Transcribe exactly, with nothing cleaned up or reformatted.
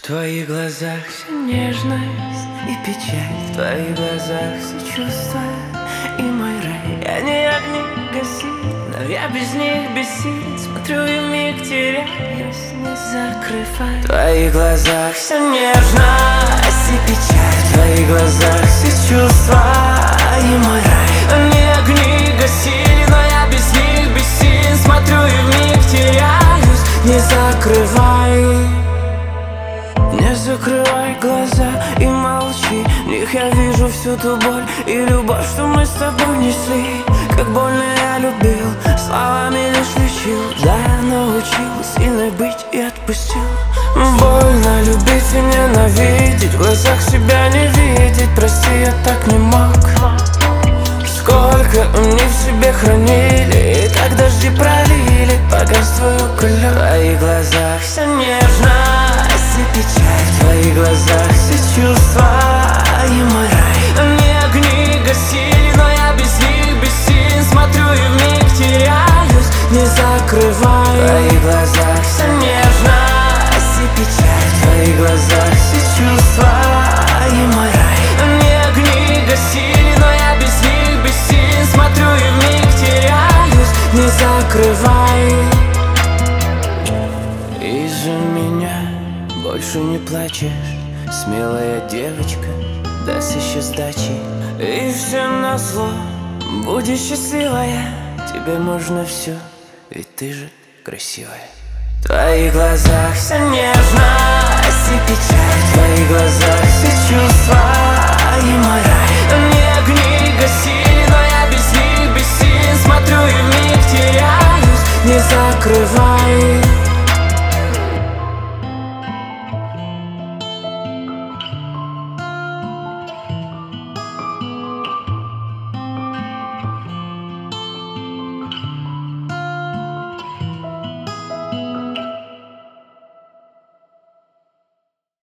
твоих глазах вся нежность и печаль, в твоих глазах все чувства и мой рай. Они огни гаси, но я без них бессилен. Смотрю и вмиг теряюсь, не закрывай. В твоих глазах вся нежность и печаль, в твоих глазах все чувства и мой рай. Они огни гасили, но я без них бессилен. Смотрю и вмиг теряюсь, не закрывай. Не закрывай глаза и молчи, в них я вижу всю ту боль и любовь, что мы с тобой несли. Как больно я любил, словами лишь лечил. Да, я научил сильной быть и отпустил. Больно любить и ненавидеть, в глазах себя не видеть. Прости, я так не мог. Сколько они в себе хранили, и так дожди пролили, погас твой уголек. В твоих глазах вся нежность и печаль, в твоих глазах все чувства и мой рай. Они огни гасили, но я без них бессилен. Смотрю и вмиг теряюсь, не закрывай. В твоих глазах вся нежность и печаль, в твоих глазах все чувства и мой рай. Они огни гасили, но я без них бессилен. Смотрю и вмиг теряюсь, не закрывай. Из-за меня больше не плачешь, смелая девочка, даст еще сдачи. И все назло, будешь счастливая, тебе можно все, ведь ты же красивая. В твоих глазах вся нежность и печаль, в твоих глазах